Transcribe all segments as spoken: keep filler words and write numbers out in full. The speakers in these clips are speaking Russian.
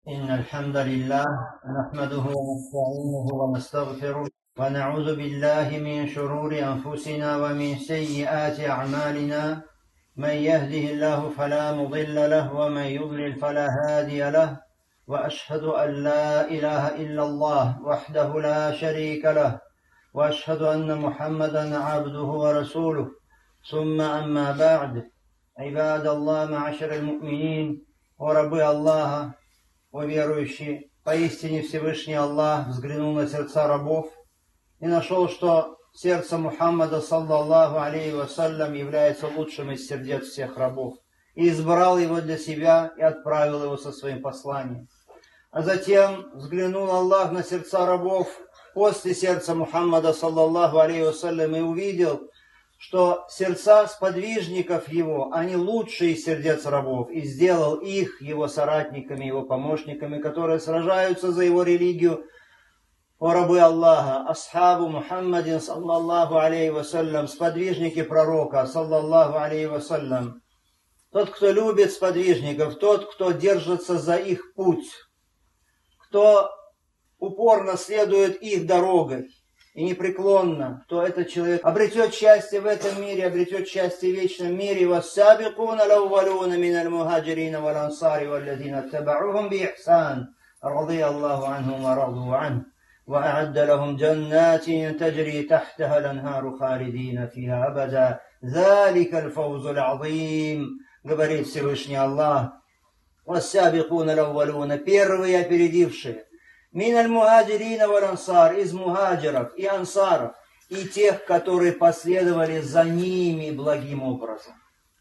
إن الحمد لله نحمده ونستعينه ونستغفره ونعوذ بالله من شرور أنفسنا ومن سيئات أعمالنا. من يهده الله فلا مضل له ومن يضلل فلا هادي له، وأشهد أن لا إله إلا الله وحده لا شريك له، وأشهد أن محمدا عبده ورسوله. ثم أما بعد، عباد الله معشر المؤمنين وربي الله, о верующие, поистине Всевышний Аллах взглянул на сердца рабов и нашел, что сердце Мухаммада, саллаллаху алейхи вассалям, является лучшим из сердец всех рабов, и избрал его для себя и отправил его со своим посланием. А затем взглянул Аллах на сердца рабов после сердца Мухаммада, саллаллаху алейхи вассалям, и увидел, что сердца сподвижников его, они лучшие из сердец рабов, и сделал их его соратниками, его помощниками, которые сражаются за его религию. О рабы Аллаха, асхабу Мухаммадин, саллаллаху алейхи вассалям, сподвижники пророка, саллаллаху алейхи вассалям. Тот, кто любит сподвижников, тот, кто держится за их путь, кто упорно следует их дорогой и непреклонно, то этот человек обретет счастье в этом мире, обретет счастье в вечном мире. وَالسَّابِقُونَ الْأَوَّلُونَ مِنَ الْمُهَاجِرِينَ وَالْأَنصَارِ وَالَّذِينَ اتَّبَعُوهُمْ بِإِحْسَانٍ رَضِيَ اللَّهُ عَنْهُمْ وَرَضُوا عَنْهُ وَأَعَدَّ لَهُمْ جَنَّاتٍ تَجْرِي تَحْتَهَا الْأَنْهَارُ خَالِدِينَ فِيهَا أَبَدًا ذَلِكَ الْفَوْزُ الْعَظِيمُ. Говорит Всевышний Аллах: وَالسَّابِقُونَ الْأَوَّلُونَ, первые опередившие, мин аль-мухаджирина валь-ансар, из мухаджиров и ансаров, и тех, которые последовали за ними благим образом.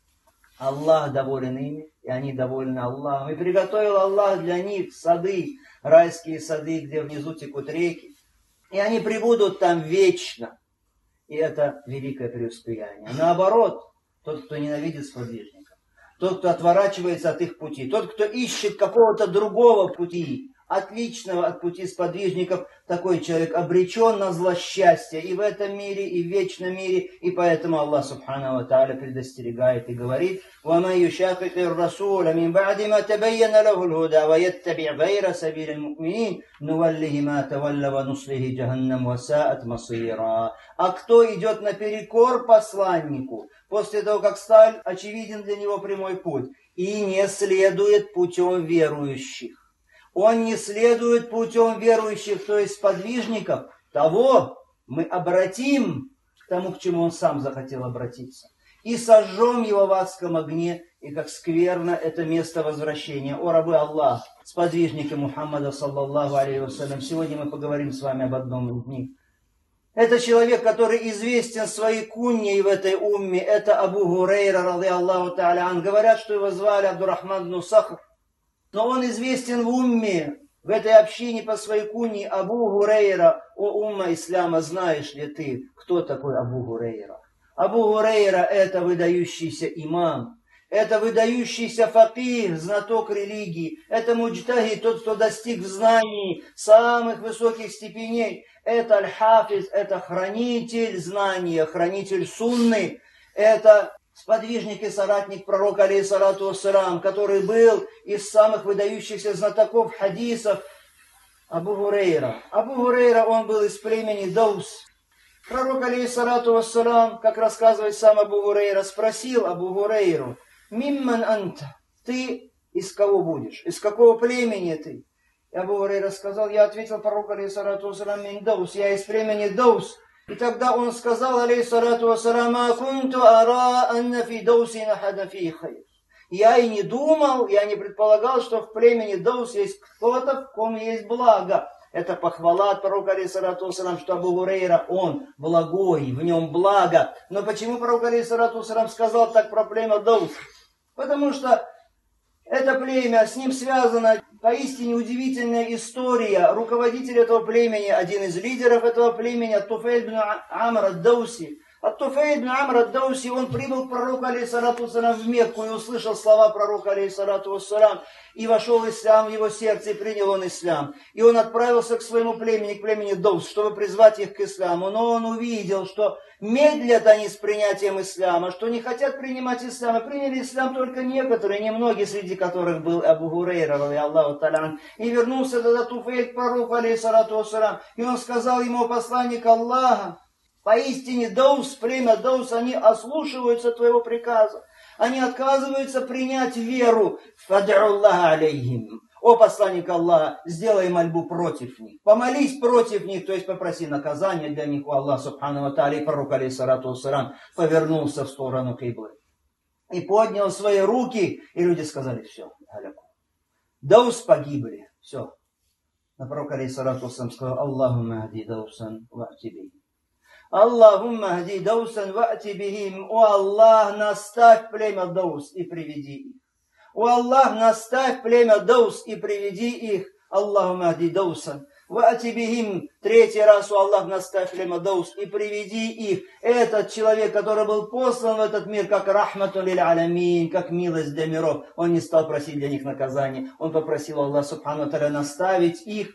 Аллах доволен ими, и они довольны Аллахом. И приготовил Аллах для них сады, райские сады, где внизу текут реки. И они пребудут там вечно. И это великое преуспеяние. Наоборот, тот, кто ненавидит сподвижников, тот, кто отворачивается от их пути, тот, кто ищет какого-то другого пути, отличного от пути сподвижников, такой человек обречен на злосчастье и в этом мире, и в вечном мире. И поэтому Аллах субхану ва тааля предостерегает и говорит: وَمَنْ يُشَاقِقِ الرَّسُولَ مِنْ بَعْدِ مَا تَبَيَّنَ لَهُ الْهُدَى وَيَتَّبِعْ غَيْرَ سَبِيلِ الْمُؤْمِنِينَ نُوَلِّهِ مَا تَوَلَّ وَنُصْلِهِ جَهَنَّمَ وَسَاءَتْ مَصِيرًا. А кто идет наперекор посланнику, после того, как стал очевиден для него прямой путь, и не следует путем верующих, он не следует путем верующих, то есть сподвижников, того мы обратим к тому, к чему он сам захотел обратиться, и сожжем его в адском огне, и как скверно это место возвращения. О рабы Аллах, сподвижники Мухаммада, саллаллаху алейхи вассалям, сегодня мы поговорим с вами об одном из них. Это человек, который известен своей куньей в этой умме, это Абу Гурейра, ради Аллаху та'аля ан. Говорят, что его звали Абдурахман бн Сахр. Но он известен в умме, в этой общине по своей куньи Абу Гурейра. О умма ислама, знаешь ли ты, кто такой Абу Гурейра? Абу Гурейра — это выдающийся имам, это выдающийся факих, знаток религии, это муджтахид, тот, кто достиг в знании самых высоких степеней, это аль-хафиз, это хранитель знания, хранитель сунны, это сподвижник и соратник пророка, алейхиссалату вассалям, который был из самых выдающихся знатоков хадисов, Абу Гурейра. Абу Гурейра, он был из племени Даус. Пророк, алейхиссалату вассалям, как рассказывает сам Абу Гурейра, спросил Абу Гурейру: «Мимман анта?» Ты из кого будешь? Из какого племени ты? И Абу Гурейра сказал: я ответил пророку, алейхиссалату вассалям, мин Даус, я из племени Даус. И тогда он сказал, алейхиссалату вассалям: я и не думал, я не предполагал, что в племени Даус есть кто-то, в ком есть благо. Это похвала от пророка, алейхиссалату вассалям, что Абу Гурейра, он благой, в нем благо. Но почему пророк, алейхиссалату вассалям, сказал так про племя Даус? Потому что это племя, с ним связана поистине удивительная история. Руководитель этого племени, один из лидеров этого племени, Туфейль бн Амр ад-Дауси, Ат-Туфейль ибн Амр ад-Дауси, он прибыл к пророку, алейхиссалату вассалям, в Мекку и услышал слова пророка, алейхиссалату вассалям, и вошел в ислам в его сердце, и принял он ислам. И он отправился к своему племени, к племени Доус, чтобы призвать их к исламу. Но он увидел, что медлят они с принятием ислама, что не хотят принимать ислам. И приняли ислам только некоторые, немногие, среди которых был Абу Гурейра, Аллаху та'аля. И вернулся тогда Туфейль к пророку, алейхиссалату вассалям, и он сказал ему, посланник Аллаха: поистине Доус, племя Доус, они ослушиваются твоего приказа. Они отказываются принять веру. Фад'уллаха алейхим. О посланник Аллаха, сделай мольбу против них. Помолись против них, то есть попроси наказания для них у Аллаха субхану ва тааля. И пророк, алейхиссалату вассалям, повернулся в сторону киблы. И поднял свои руки, и люди сказали: все, аляку. Доус погибли. Все. Но пророк, алейхиссалату вассалям, сказал: Аллахумма хади Даусан ва атибихим. Аллахумма хади Даусан ва атибихим. О Аллах, наставь племя Доус и приведи их. О Аллах, наставь племя Доус и приведи их. Аллахумма хади Даусан ва атибихим. Третий раз: о Аллах, наставь племя Доус и приведи их. Этот человек, который был послан в этот мир как рахмату лиль алямин, как милость для миров, он не стал просить для них наказания. Он попросил Аллаха субхану тааля наставить их.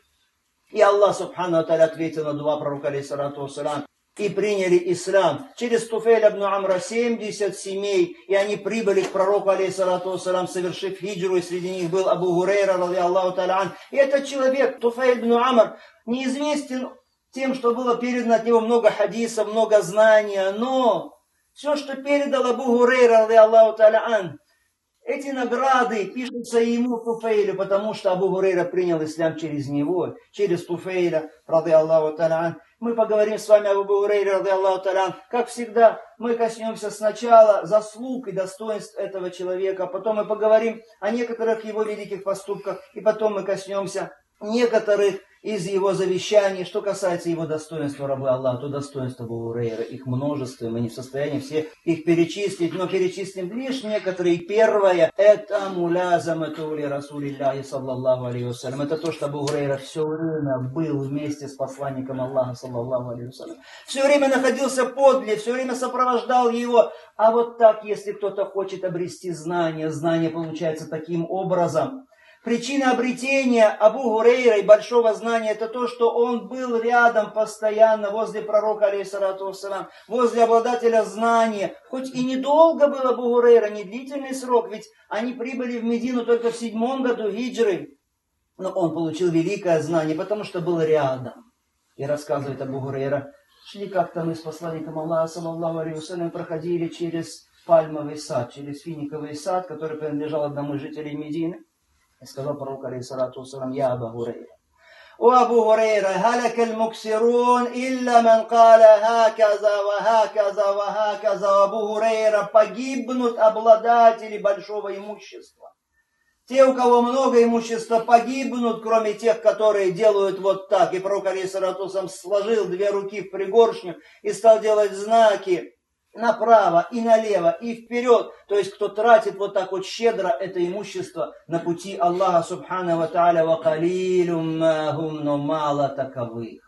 И Аллах субхану тааля ответил на дуа пророка, алейхиссалату вассалям, и приняли ислам. Через Туфейля ибн Амра семьдесят семей, и они прибыли к пророку, алейхиссалату вассалям, совершив хиджру, и среди них был Абу Гурейра, радийаллаху та'аля ан. И этот человек, Туфейль ибн Амр, неизвестен тем, что было передано от него много хадисов, много знания, но все, что передал Абу Гурейра, радийаллаху та'аля ан, эти награды пишутся ему, Туфейлю, потому что Абу Гурейра принял ислам через него, через Туфейля, радийаллаху та'аля ан. Мы поговорим с вами об Абу Гурейре, радийаллаху та'аля ан. Как всегда, мы коснемся сначала заслуг и достоинств этого человека, потом мы поговорим о некоторых его великих поступках, и потом мы коснемся некоторых из его завещаний. Что касается его достоинства, рабы Аллаха, то достоинства Абу Гурейра, их множество, мы не в состоянии все их перечислить, но перечислим лишь некоторые. Первое, это мулязамату ли Расулиллахи саллаллаху алейхи вассалям. Это то, что Абу Гурейра все время был вместе с посланником Аллаха саллаллаху алейхи вассалям. Все время находился подле, все время сопровождал его. А вот так, если кто-то хочет обрести знание, знание получается таким образом. Причина обретения Абу Гурейра и большого знания — это то, что он был рядом постоянно возле пророка, алейхиссалату вассалям, возле обладателя знания. Хоть и недолго был Абу Гурейра, не длительный срок, ведь они прибыли в Медину только в седьмом году хиджры, но он получил великое знание, потому что был рядом. И рассказывает Абу Гурейра: шли как-то мы с посланником Аллаха, саллаллаху алейхи вассалям, проходили через пальмовый сад, через финиковый сад, который принадлежал одному из жителей Медины. И сказал пророк, алейхиссалату вассалям: я Абу Гурейра. О Абу Гурейра, халяка аль-муксирун, илля ман каля хаказа, ва хаказа, ва хаказа. Абу Гурейра, погибнут обладатели большого имущества. Те, у кого много имущества, погибнут, кроме тех, которые делают вот так. И пророк, алейхиссалату вассалям, сложил две руки в пригоршню и стал делать знаки направо и налево и вперед. То есть, кто тратит вот так вот щедро это имущество на пути Аллаха субхану ва тааля, ва калилум махум, но мало таковых.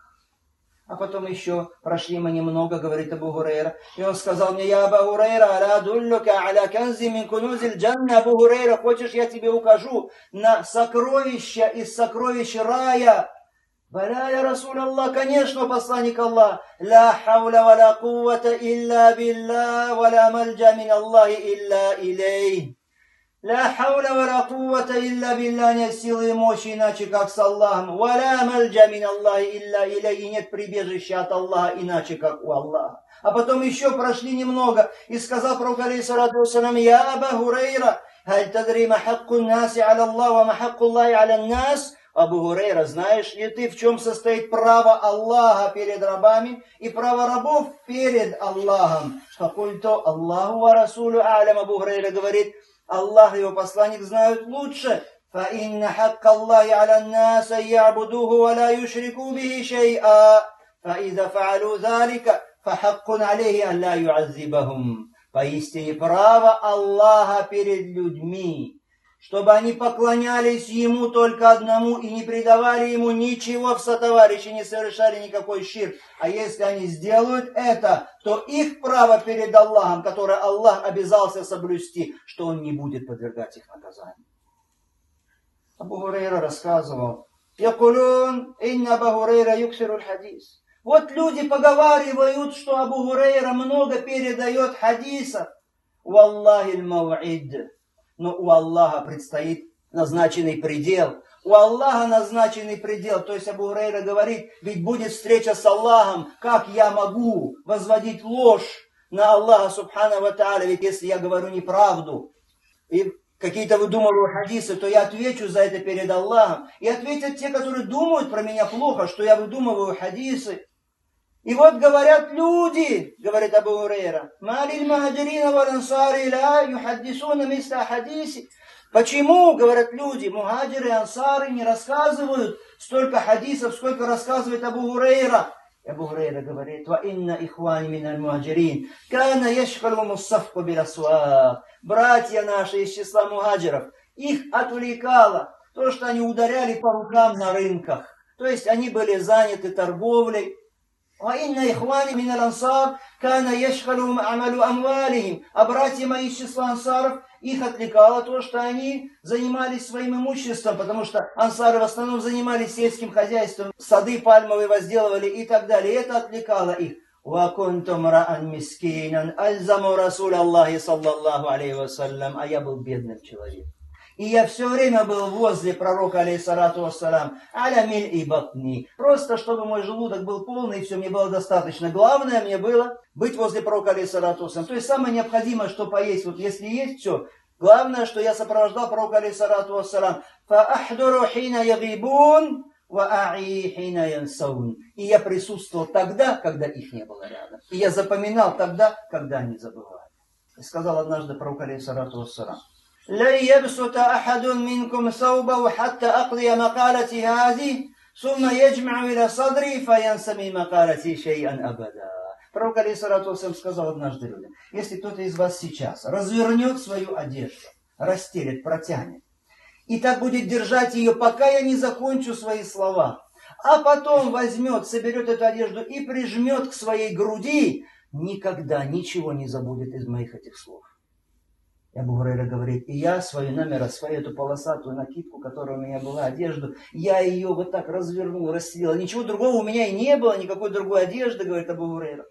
А потом еще прошли мы немного, говорит Абу Гурейра, и он сказал мне: я Абу Гурейра, аля дуллюка аля канзи мин кунузиль джанна. Абу Гурейра, хочешь, я тебе укажу на сокровища из сокровищ рая? Баля, я Расуль Аллах, конечно, посланник Аллах. Ла хауля ва ла куввата илля билля, ва ла мальджа мин Аллахи илля илей. Ла хауля ва ла куввата илля билля, нет силы и мощи иначе как с Аллахом. Ва ла мальджа мин Аллахи илля илей, и нет прибежища от Аллаха иначе как у Аллаха. А потом еще прошли немного, и сказал пророк, алейхиссалату вассалям: я Абу Гурейра, халь тадри ма хакку наси аля Аллах, ва ма хакку Аллахи аля нас? Абу Гурейра, знаешь ли ты, в чем состоит право Аллаха перед рабами и право рабов перед Аллахом? Факульту Аллаху ва Расулю алям. Абу Гурейра говорит: Аллах и его посланник знают лучше. فإن حق الله على الناس يعبدوه ولا يشركوا به شيئا فإذا فعلوا ذلك فحق عليه أن لا يعذبهم. Поистине право Аллаха перед людьми, чтобы они поклонялись ему только одному и не предавали ему ничего в сотоварищи, не совершали никакой ширк. А если они сделают это, то их право перед Аллахом, которое Аллах обязался соблюсти, что он не будет подвергать их наказанию. Абу Хурайра рассказывал, «Якулун инна Абу Хурайра юксируль хадис». Вот люди поговаривают, что Абу Хурайра много передает хадисов. Валлахи мауид. Но у Аллаха предстоит назначенный предел. У Аллаха назначенный предел. То есть Абу Хурайра говорит, ведь будет встреча с Аллахом, как я могу возводить ложь на Аллаха субхана ва тааля, ведь если я говорю неправду и какие-то выдумываю хадисы, то я отвечу за это перед Аллахом. И ответят те, которые думают про меня плохо, что я выдумываю хадисы. И вот говорят люди, говорит Абу Хурайра, «Малиль мухаджирина валь ансари ла юхаддисуна мисля хадиси». Почему, говорят люди, мухаджиры и ансары не рассказывают столько хадисов, сколько рассказывает Абу Хурайра? Абу Хурайра говорит, «Ва инна ихвани миналь мухаджирин, кана яшхалуму сафку билясуак». Братья наши из числа мухаджиров, их отвлекало то, что они ударяли по рукам на рынках. То есть они были заняты торговлей. А братья мои из числа ансаров, их отвлекало то, что они занимались своим имуществом, потому что ансары в основном занимались сельским хозяйством, сады пальмовые возделывали и так далее. И это отвлекало их. А я был бедным человеком. И я все время был возле пророка, алейхиссалату вассалам, аля миль и батни. Просто, чтобы мой желудок был полный, и все, мне было достаточно. Главное мне было быть возле пророка, алейхиссалату вассалам. То есть самое необходимое, что поесть, вот если есть все. Главное, что я сопровождал пророка, алейхиссалату вассалам. Фаахдуру хина ягибун, ва аи хина янсаун. И я присутствовал тогда, когда их не было рядом. И я запоминал тогда, когда они забывали. И сказал однажды пророк, алейхиссалату вассалам, لن يبسط أحد منكم ثوبه حتى أقضي مقالتي هذه ثم يجمع إلى صدري فينسى من مقالتي شيئا أبدا. Пророк алейхиссалату вассалам сказал однажды людям, если кто-то из вас сейчас развернет свою одежду, расстелит, протянет, и так будет держать ее, пока я не закончу свои слова, а потом возьмет, соберет эту одежду и прижмет к своей груди, никогда ничего не забудет из моих этих слов. И Абу Хурайра говорит, и я свою намера, свою эту полосатую накидку, которая у меня была, одежду, я ее вот так развернул, расстелил. Ничего другого у меня и не было, никакой другой одежды, говорит Абу Хурайра.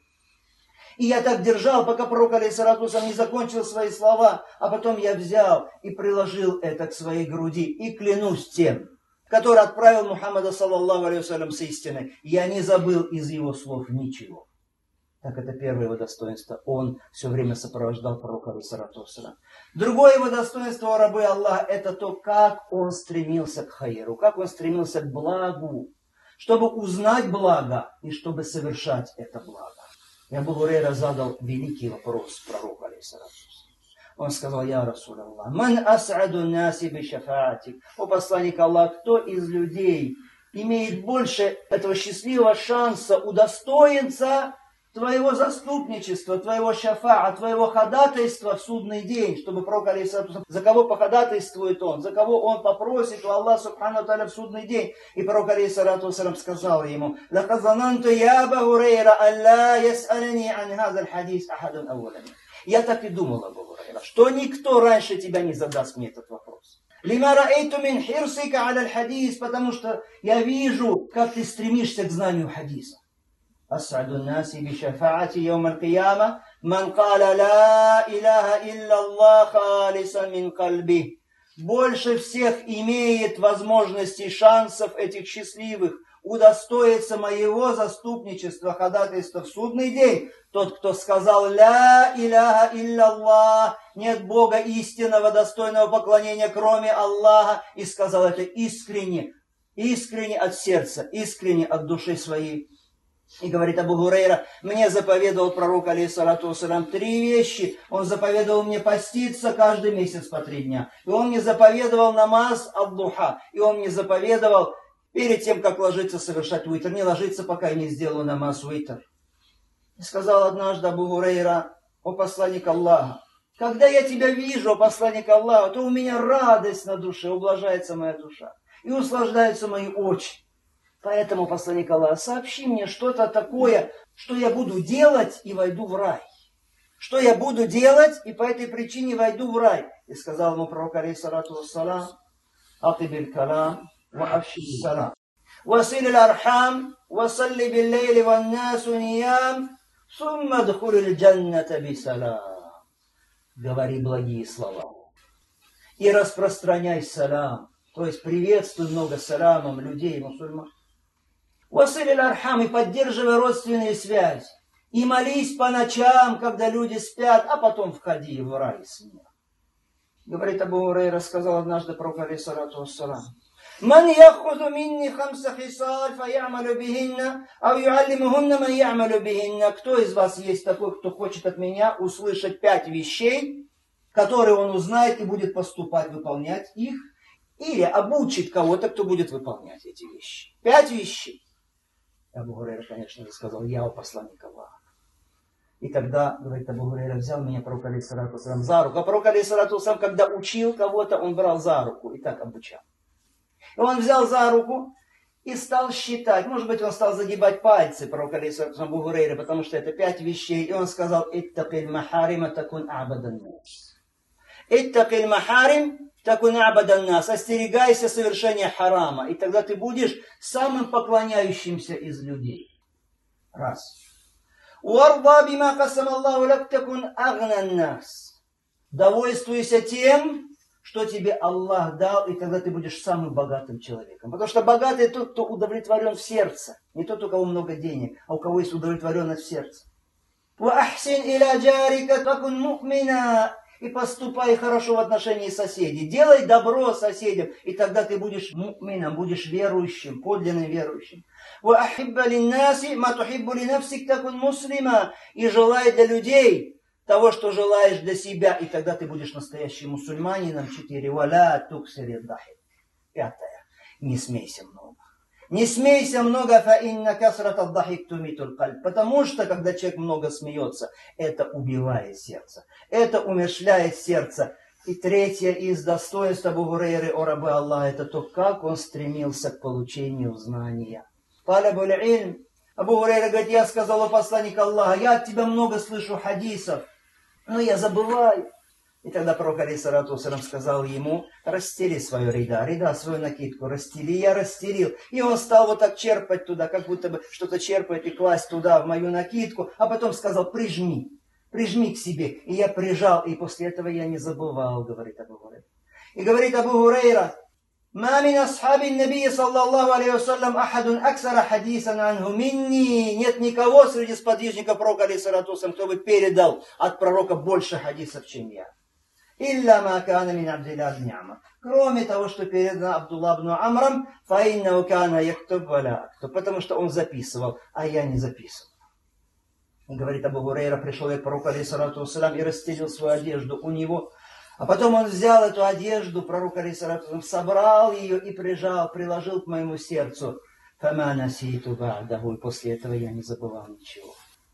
И я так держал, пока пророк, алейхиссалату вассалам, не закончил свои слова, а потом я взял и приложил это к своей груди. И клянусь тем, который отправил Мухаммада, саллаллаху алейхи вассалям, с истиной, я не забыл из его слов ничего. Так это первое его достоинство. Он все время сопровождал пророка, алейхиссалату вассалам. Другое его достоинство у рабы Аллаха, это то, как он стремился к хайру, как он стремился к благу, чтобы узнать благо и чтобы совершать это благо. И Абу Хурайра задал великий вопрос пророку, алейхиссалату вассалам. Он сказал, я Расул Аллах, ман ас'аду наси би шафаатик. О посланник Аллаха, кто из людей имеет больше этого счастливого шанса удостоиться твоего заступничества, твоего шафаа, твоего ходатайства в судный день, чтобы пророк, алейхиссалату, за кого походатайствует он, за кого он попросит у Аллаха субхану тааля в судный день. И пророк, алейхиссалату, сказал ему, «Лакад зананту я Абу Хурайра, алла яс'алани ан хазаль хадис ахадун ауалями». Я так и думал, Абу Хурайра, что никто раньше тебя не задаст мне этот вопрос. «Лима раэйту мин хирсика аля хадис», потому что я вижу, как ты стремишься к знанию хадиса. أسعد الناس بشفاعتي يوم القيامة من قال لا إله إلا الله خالصا من قلبه. Больше всех имеет возможностей, шансов этих счастливых удостоиться моего заступничества, ходатайства в судный день. Тот, кто сказал «Ля иляха илля нет Бога истинного, достойного поклонения, кроме Аллаха, и сказал это искренне, искренне от сердца, искренне от души своей. И говорит Абу Хурайра, мне заповедовал пророк, алейхиссалату вассалам, три вещи. Он заповедовал мне поститься каждый месяц по три дня. И он мне заповедовал намаз ад-духа. И он мне заповедовал перед тем, как ложиться, совершать уитр. Не ложиться, пока я не сделаю намаз уитр. И сказал однажды Абу Хурайра, о посланник Аллаха, Когда я тебя вижу, посланник Аллаха, то у меня радость на душе, ублажается моя душа. И услаждаются мои очи. Поэтому, посланник Аллаха, сообщи мне что-то такое, что я буду делать и войду в рай. Что я буду делать и по этой причине войду в рай. И сказал ему пророк, алейхиссалату вассалам, атибиль калам, ва афши салам. Василь аль-архам, васалли биллейли ваннасу ниям, сумма дхулиль джанната бисалам. Говори благие слова. И распространяй салам. То есть приветствуй много саламом людей, мусульман. Василь аль-архам, и поддерживай родственные связи. И молись по ночам, когда люди спят, а потом входи в рай с ним. Говорит Абу Хурайра, рассказал однажды пророк, алейхиссалату вассалам. Ман яхузу минни хамса хисаль фаямалю бихинна, ау юаллимухунна ман ямалю бихинна. Кто из вас есть такой, кто хочет от меня услышать пять вещей, которые он узнает и будет поступать, выполнять их, или обучит кого-то, кто будет выполнять эти вещи. Пять вещей. Абу Хурайра, конечно же, сказал, я у посланника Аллаха. И тогда, говорит Абу Хурайра, взял меня пророк, алейхиссалату вассалам, за руку. А пророк, алейхиссалату вассалам, когда учил кого-то, он брал за руку и так обучал. И он взял за руку и стал считать. Может быть, он стал загибать пальцы, пророк, алейхиссалату вассалам, Абу Хурайра, потому что это пять вещей. И он сказал, «Иттакиль махарима такун абадан нас». «Иттакиль махарим такун абадан нас». Остерегайся совершения харама. И тогда ты будешь самым поклоняющимся из людей. Раз. «Уарда бима касам Аллаху лак такун агнан нас». Довольствуйся тем, что тебе Аллах дал, и тогда ты будешь самым богатым человеком. Потому что богатый тот, кто удовлетворен в сердце. Не тот, у кого много денег, а у кого есть удовлетворенность в сердце. «Ваахсин иля джарика такун му'мина». И поступай хорошо в отношении соседей. Делай добро соседям, и тогда ты будешь му'мином, будешь верующим, подлинным верующим. И желай для людей того, что желаешь для себя, и тогда ты будешь настоящим мусульманином. Четыре. Пятое. Не смейся много. Не смейся много, потому что, когда человек много смеется, это убивает сердце, это умерщвляет сердце. И третье из достоинств Абу Хурайры, о рабы Аллаха, это то, как он стремился к получению знания. Абу Хурайра говорит, я сказал, о посланник Аллаха, я от тебя много слышу хадисов, но я забываю. И тогда пророк, алейхиссалату вассалам, сказал ему, расстели свою рида, рида, свою накидку, расстели. Я расстелил. И он стал вот так черпать туда, как будто бы что-то черпает и класть туда, в мою накидку. А потом сказал, прижми, прижми к себе. И я прижал, и после этого я не забывал, говорит Абу Хурайра. И говорит Абу Хурайра, «Ма мин асхаби набии, саллаллаху алейхи вассалям, ахадун аксара хадисан анху минни». Нет никого среди сподвижников пророка, алейхиссалату вассалям, кто бы передал от пророка больше хадисов, чем я. Илля ма кана мин Абдилlah бн Амр. Кроме того, что передано Абдулла бн Амрам, фаиннаху кана яктуб валя актуб, потому что он записывал, а я не записывал. И говорит Абу Хурайра, пришел я к пророку, алейхиссалату вассалям, и расстелил свою одежду у него. А потом он взял эту одежду, пророк, алейхиссалату вассалям, собрал ее и прижал, приложил к моему сердцу. Фама наситу ба'даху, и после этого я не забывал ничего.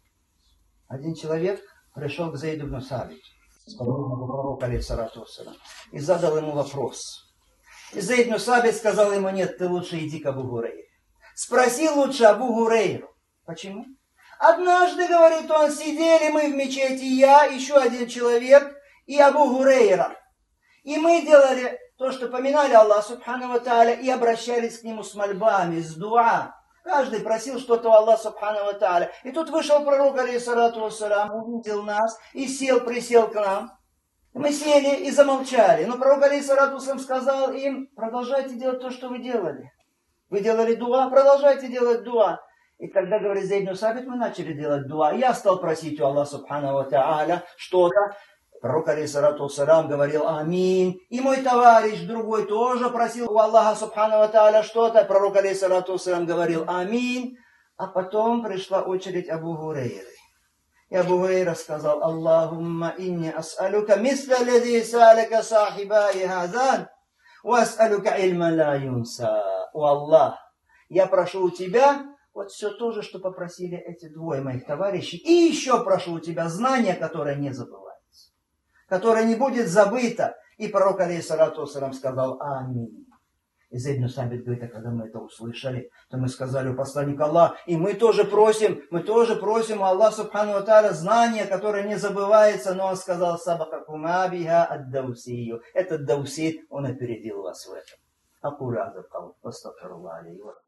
Один человек пришел к Зейду бн Сабиту, пророк, алейхиссалату вассалям, и задал ему вопрос. И Зейд бн Сабит сказал ему, нет, ты лучше иди к Абу Хурайре. Спроси лучше Абу Хурайру. Почему? Однажды, говорит он, сидели мы в мечети, я, еще один человек и Абу Хурайра. И мы делали то, что поминали Аллах субхану ва тааля и обращались к нему с мольбами, с дуа. Каждый просил что-то у Аллаха субхану ва тааля. И тут вышел пророк, алейхиссалату вассалям, увидел нас и сел, присел к нам. Мы сели и замолчали. Но пророк, алейхиссалату вассалям, сказал им, продолжайте делать то, что вы делали. Вы делали дуа, продолжайте делать дуа. И когда, говорит Зейд бн Сабит, мы начали делать дуа. Я стал просить у Аллаха субхану ва тааля что-то. Пророк, алейхиссалату вассалям, говорил амин. И мой товарищ, другой, тоже просил у Аллаха субхану ва тааля что-то. Пророк, алейхиссалату вассалям, говорил амин. А потом пришла очередь Абу Хурайры. И Абу Хурайра сказал, Аллахумма инни ас'алука мисля лази саляка сахибай хазан, ва ас'алука ильма ла юнса. О Аллах, я прошу у тебя вот все то же, что попросили эти двое моих товарищей. И еще прошу у тебя знания, которое не забывается. которое не будет забыто. И пророк, алейхиссалату вассалям, сказал аминь. И Зейд ибн Сабит говорит, а когда мы это услышали, то мы сказали у посланника Аллаха, и мы тоже просим, мы тоже просим у Аллаха Субхану ва Тааля знания, которое не забывается, но он сказал, сабакакума биха ад-даусию. Этот Дауси, он опередил вас в этом. Акуля азакал, астагфируллах алейхи ва